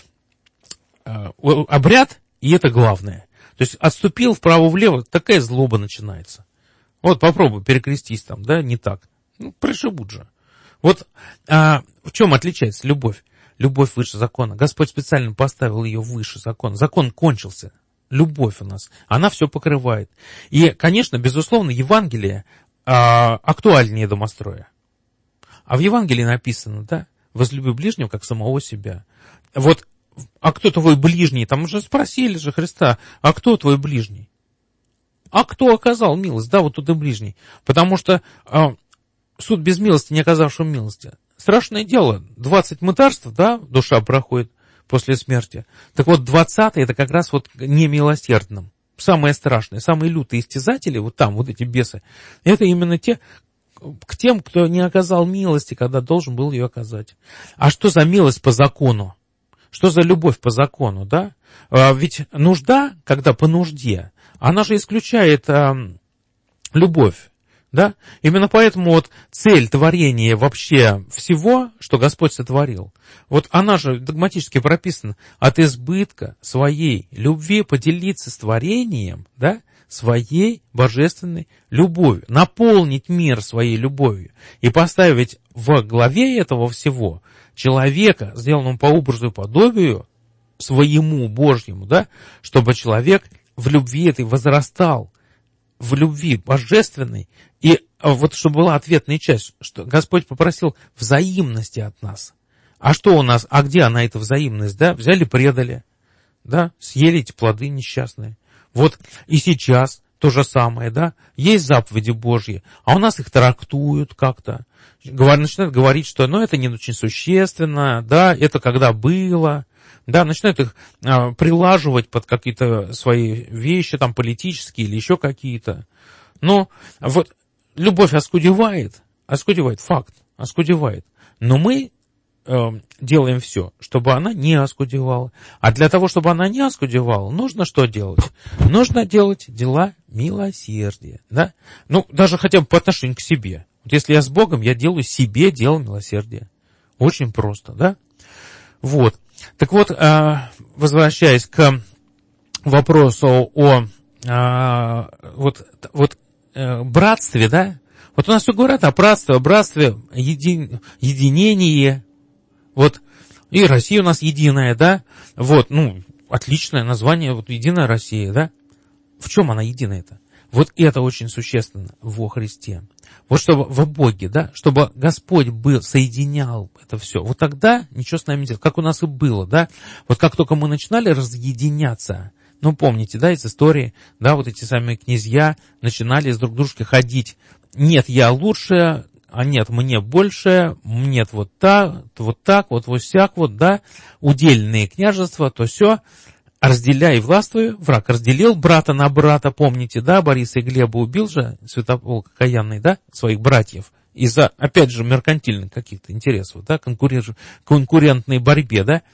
S4: обряд, и это главное. То есть отступил вправо-влево, такая злоба начинается. Вот попробуй перекрестись там, да, не так. Ну, пришибут же. Вот а, в чем отличается любовь? Любовь выше закона. Господь специально поставил ее выше закона. Закон кончился. Любовь у нас, она все покрывает. И, конечно, безусловно, Евангелие а, актуальнее домостроя. А в Евангелии написано, да, возлюби ближнего, как самого себя. Вот, а кто твой ближний? Там уже спросили же Христа, а кто твой ближний? А кто оказал милость? Да, вот тут и ближний. Потому что а, суд без милости, не оказавшего милости. Страшное дело, двадцать мытарств, да, душа проходит после смерти. Так вот, двадцатый это как раз вот немилосердным. Самое страшное, самые лютые истязатели, вот там, вот эти бесы, это именно те, к тем, кто не оказал милости, когда должен был ее оказать. А что за милость по закону? Что за любовь по закону, да? А ведь нужда, когда по нужде, она же исключает а, любовь. Да? Именно поэтому вот цель творения вообще всего, что Господь сотворил, вот она же догматически прописана: от избытка своей любви поделиться с творением, да, своей божественной любовью, наполнить мир своей любовью и поставить во главе этого всего человека, сделанного по образу и подобию своему Божьему, да, чтобы человек в любви этой возрастал, в любви божественной. И вот чтобы была ответная часть, что Господь попросил взаимности от нас. А что у нас, а где она, эта взаимность, да? Взяли, предали, да, съели эти плоды несчастные. Вот и сейчас то же самое, да, есть заповеди Божьи, а у нас их трактуют как-то, говорят, начинают говорить, что, ну, это не очень существенно, да, это когда было, да, начинают их а, прилаживать под какие-то свои вещи, там, политические или еще какие-то. Но вот любовь оскудевает, оскудевает, факт, оскудевает, но мы делаем все, чтобы она не оскудевала. А для того, чтобы она не оскудевала, нужно что делать? Нужно делать дела милосердия. Да? Ну, даже хотя бы по отношению к себе. Вот если я с Богом, я делаю себе дело милосердия. Очень просто, да? Вот. Так вот, возвращаясь к вопросу о вот, вот, братстве, да? Вот у нас все говорят о братстве, о братстве, еди, единении. Вот, и Россия у нас единая, да, вот, ну, отличное название, вот, Единая Россия, да. В чем она единая-то? Вот это очень существенно во Христе. Вот чтобы во Боге, да, чтобы Господь был, соединял это все. Вот тогда ничего с нами не делать, как у нас и было, да. Вот как только мы начинали разъединяться, ну, помните, да, из истории, да, вот эти самые князья начинали с друг дружки ходить. Нет, я лучше, а нет, мне больше, нет, вот так, вот так, вот вот всяк, вот, да, удельные княжества, то все, разделяй и властвуй, враг разделил брата на брата, помните, да, Бориса и Глеба убил же, Святополк Окаянный, да, своих братьев, из-за, опять же, меркантильных каких-то интересов, да, конкурен... конкурентной борьбе, да,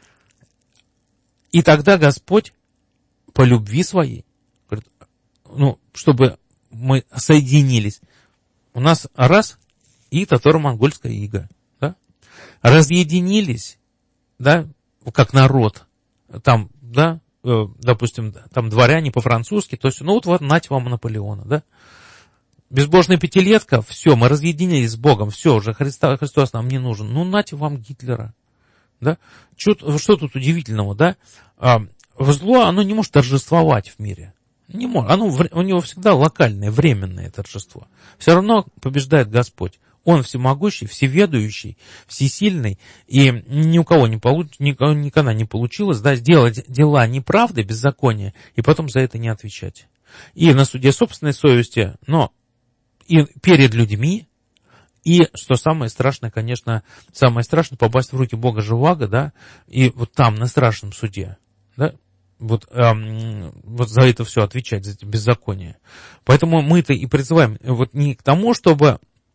S4: и тогда Господь по любви своей, говорит, ну, чтобы мы соединились, у нас раз и татаро-монгольская ига, да? Разъединились, да, как народ, там, да, э, допустим, там дворяне по-французски, то есть, ну вот, вот, нате вам Наполеона, да? Безбожная пятилетка, все, мы разъединились с Богом, все, уже Христа, Христос нам не нужен, ну нате вам Гитлера, да? Что, что тут удивительного, да? А, зло, оно не может торжествовать в мире. Не может. Оно, у него всегда локальное, временное торжество. Все равно побеждает Господь. Он всемогущий, всеведущий, всесильный, и ни у кого не получ, никогда не получилось, да, сделать дела неправды, беззакония, и потом за это не отвечать. И на суде собственной совести, но и перед людьми, и, что самое страшное, конечно, самое страшное, попасть в руки Бога Живаго, да, и вот там, на страшном суде, да, Вот, эм, вот за это все отвечать, за эти беззакония. Поэтому мы-то и призываем вот не к тому, чтобы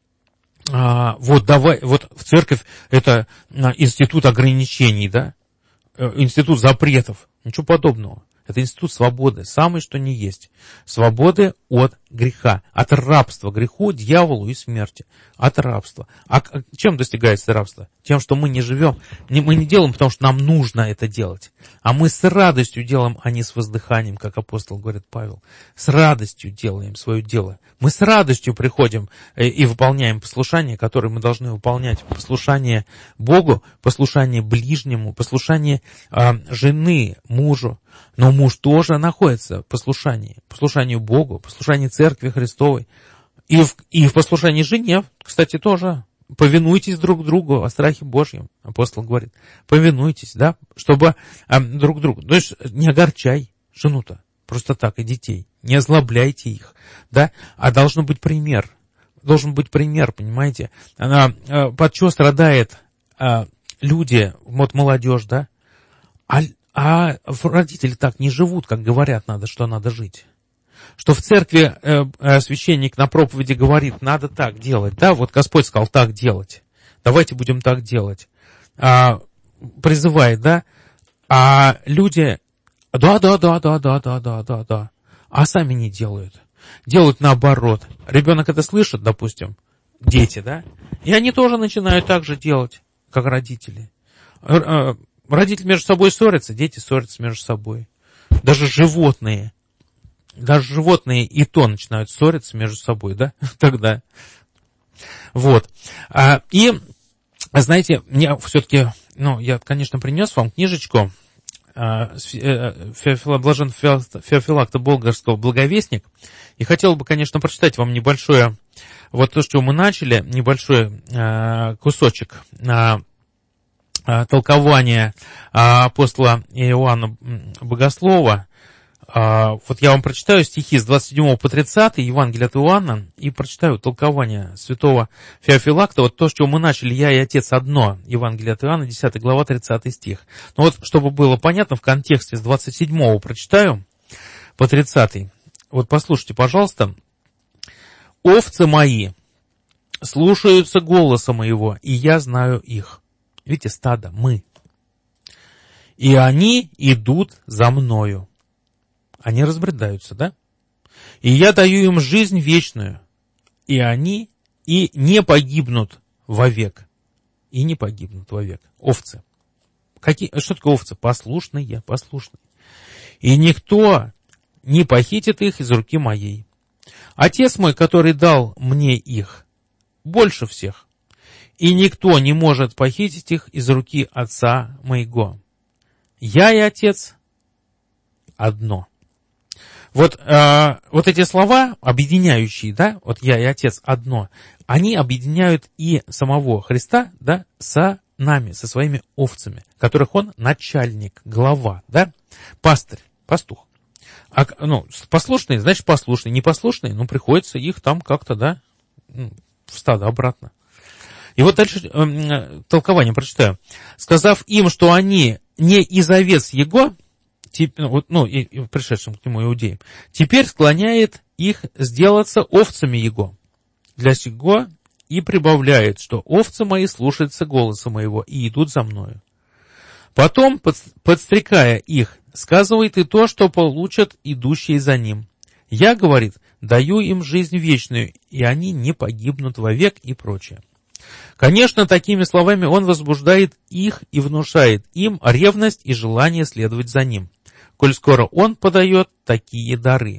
S4: а, вот давай, вот в церковь это а, институт ограничений, да, институт запретов, ничего подобного. Это институт свободы, самый что ни есть. Свободы от греха, от рабства греху, дьяволу и смерти. От рабства. А чем достигается рабство? Тем, что мы не живем, мы не делаем, потому что нам нужно это делать. А мы с радостью делаем, а не с воздыханием, как апостол говорит Павел. С радостью делаем свое дело. Мы с радостью приходим и выполняем послушание, которое мы должны выполнять. Послушание Богу, послушание ближнему, послушание э, жены, мужу. Но муж тоже находится в послушании. Послушанию Богу, послушанию Церкви Христовой. И в, и в послушании жене, кстати, тоже. Повинуйтесь друг другу о страхе Божьем, апостол говорит. Повинуйтесь, да, чтобы а, друг другу. То есть не огорчай жену-то, просто так, и детей. Не озлобляйте их, да. А должен быть пример. Должен быть пример, понимаете. Она, а, под что страдает а, люди, вот молодежь, да. А, а родители так не живут, как говорят, надо, что надо жить. Что в церкви э, э, священник на проповеди говорит, надо так делать, да, вот Господь сказал так делать, давайте будем так делать, а, призывает, да, а люди, да, да, да, да, да, да, да, да, да, а сами не делают, делают наоборот. Ребенок это слышит, допустим, дети, да, и они тоже начинают так же делать, как родители. Родители между собой ссорятся, дети ссорятся между собой, даже животные. Даже животные и то начинают ссориться между собой, да, тогда. Вот. А, и, знаете, мне все-таки, ну, я, конечно, принес вам книжечку а, Феофила, блажен Феофилакта Болгарского «Благовестник». И хотел бы, конечно, прочитать вам небольшое, вот то, что мы начали, небольшой а, кусочек а, толкование апостола Иоанна Богослова. Вот я вам прочитаю стихи с двадцать седьмого по тридцатый, Евангелие от Иоанна, и прочитаю толкование святого Феофилакта. Вот то, с чего мы начали, «Я и Отец одно», Евангелие от Иоанна, десятая глава, тридцатый стих. Но вот, чтобы было понятно, в контексте с двадцать седьмого прочитаю по тридцатый. Вот послушайте, пожалуйста. «Овцы мои слушаются голоса моего, и я знаю их». Видите, стадо, мы. «И они идут за мною». Они разбредаются, да? «И я даю им жизнь вечную, и они и не погибнут вовек». И не погибнут вовек. Овцы. Какие, что такое овцы? Послушные, послушные. «И никто не похитит их из руки моей. Отец мой, который дал мне их, больше всех, и никто не может похитить их из руки Отца моего. Я и Отец одно». Вот, э, вот эти слова, объединяющие, да, вот я и Отец одно, они объединяют и самого Христа, да, со нами, со своими овцами, которых он начальник, глава, да, пастырь, пастух. А, ну, послушные, значит, послушные, непослушные, ну, приходится их там как-то, да, в стадо обратно. И вот дальше э, толкование прочитаю. «Сказав им, что они не из овец его», ну, и, и пришедшим к нему иудеям, «теперь склоняет их сделаться овцами его. Для сего и прибавляет, что овцы мои слушаются голоса моего и идут за мною. Потом, подстрекая их, сказывает и то, что получат идущие за ним. Я, говорит, даю им жизнь вечную, и они не погибнут вовек» и прочее. Конечно, такими словами он возбуждает их и внушает им ревность и желание следовать за ним, коль скоро он подает такие дары.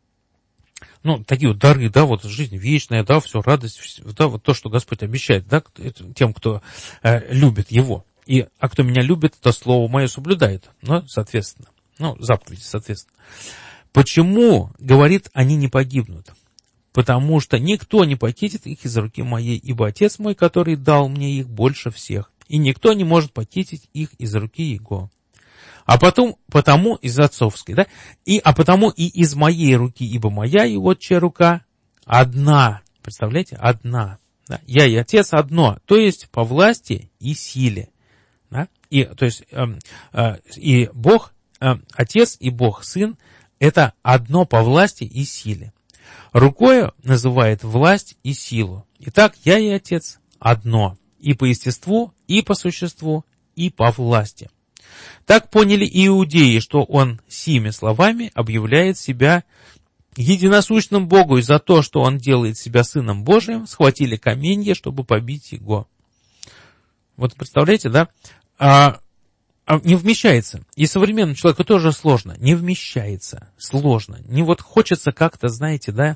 S4: Ну, такие вот дары, да, вот жизнь вечная, да, все, радость, да, вот то, что Господь обещает, да, тем, кто э, любит Его. И, а кто меня любит, то слово мое соблюдает, ну, соответственно, ну, заповеди, соответственно. Почему, говорит, они не погибнут? Потому что никто не похитит их из руки моей, ибо Отец мой, который дал мне их, больше всех, и никто не может похитить их из руки Его. А потом, потому из отцовской, да, и, а потому и из моей руки, ибо моя и отчья рука одна, представляете, одна, да? Я и Отец одно, то есть по власти и силе, да? И, то есть э, э, и Бог, э, Отец и Бог Сын, это одно по власти и силе. Рукою называет власть и силу. Итак, я и Отец одно, и по естеству, и по существу, и по власти. Так поняли и иудеи, что он сими словами объявляет себя единосущным Богу, и за то, что он делает себя Сыном Божиим, схватили каменья, чтобы побить его. Вот представляете, да? А, а не вмещается. И современному человеку тоже сложно. Не вмещается. Сложно. Не вот хочется как-то, знаете, да,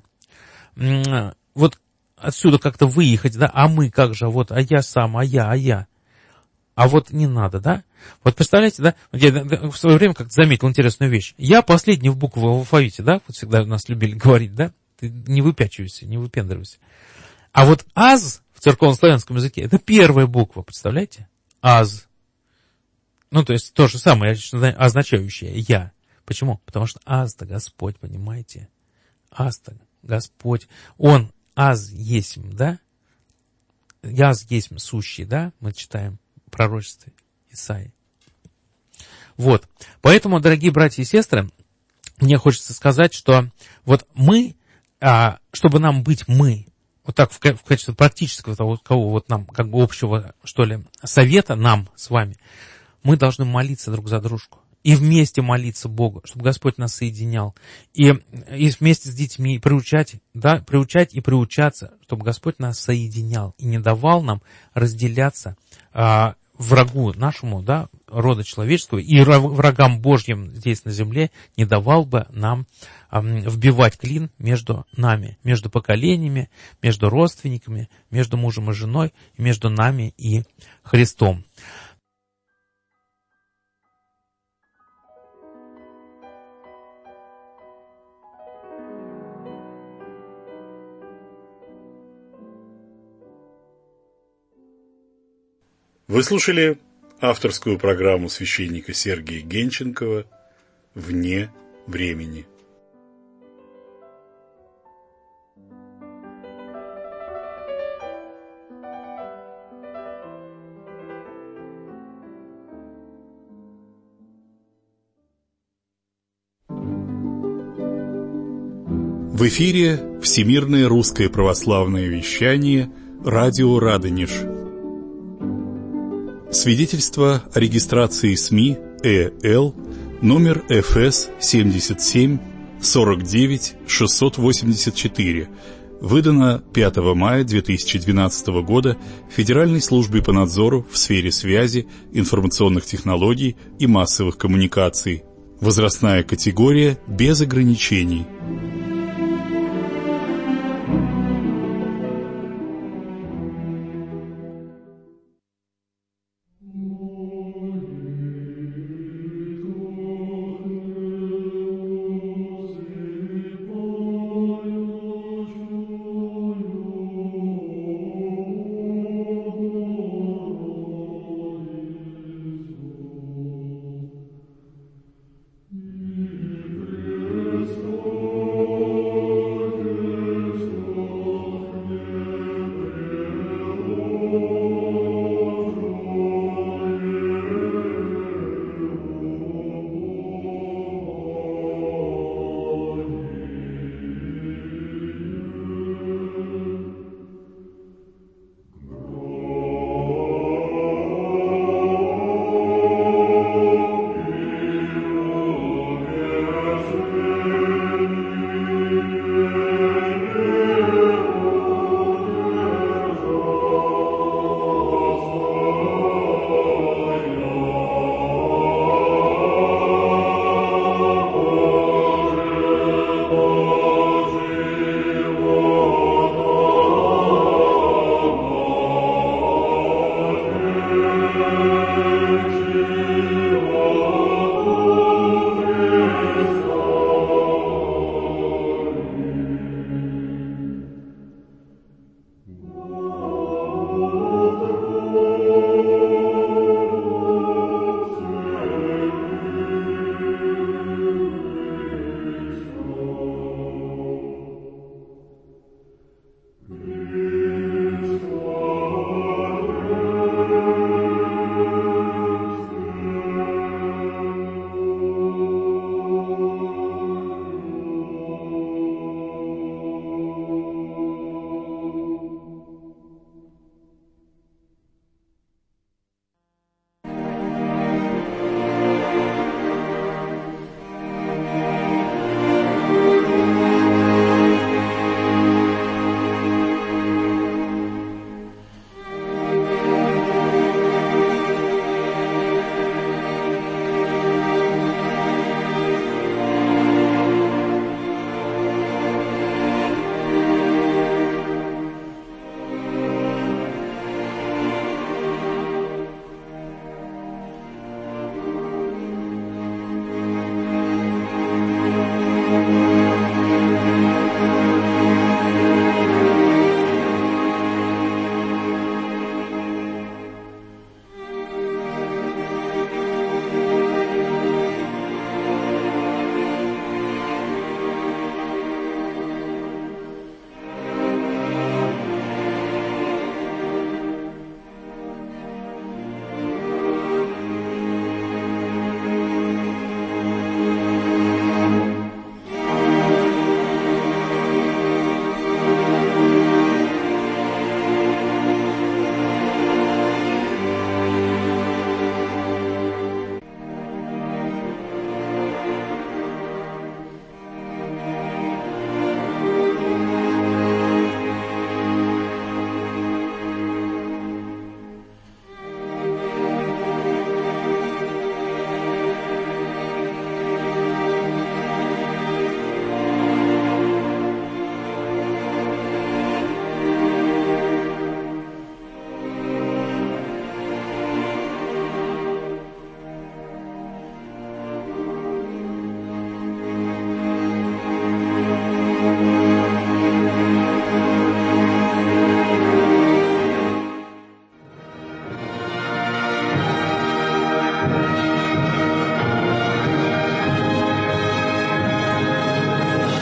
S4: вот отсюда как-то выехать, да, а мы как же, вот, а я сам, а я, а я. А вот не надо, да? Вот представляете, да? Я в свое время как-то заметил интересную вещь. Я последний в букву в алфавите, да? Вот всегда у нас любили говорить, да? Ты не выпячивайся, не выпендривайся. А вот аз в церковнославянском языке — это первая буква, представляете? Аз. Ну, то есть то же самое, означающее я. Почему? Потому что аз-то Господь, понимаете? Аз-то Господь. Он аз есмь, да? Аз есмь сущий, да? Мы читаем в пророчестве Исаии. Вот. Поэтому, дорогие братья и сестры, мне хочется сказать, что вот мы, а, чтобы нам быть мы, вот так в, в качестве практического того, кого вот нам, как бы общего, что ли, совета нам с вами, мы должны молиться друг за дружку. И вместе молиться Богу, чтобы Господь нас соединял. И, и вместе с детьми приучать, да, приучать и приучаться, чтобы Господь нас соединял и не давал нам разделяться а, врагу нашему, да, рода человеческого, и врагам Божьим здесь на земле не давал бы нам а, вбивать клин между нами, между поколениями, между родственниками, между мужем и женой, между нами и Христом.
S3: Вы слушали авторскую программу священника Сергия Генченкова «Вне времени». В эфире Всемирное русское православное вещание «Радио Радонеж». Свидетельство о регистрации СМИ ЭЛ номер эф эс семьдесят семь сорок девять шестьсот восемьдесят четыре, выдано пятого мая две тысячи двенадцатого года Федеральной службой по надзору в сфере связи, информационных технологий и массовых коммуникаций. Возрастная категория без ограничений.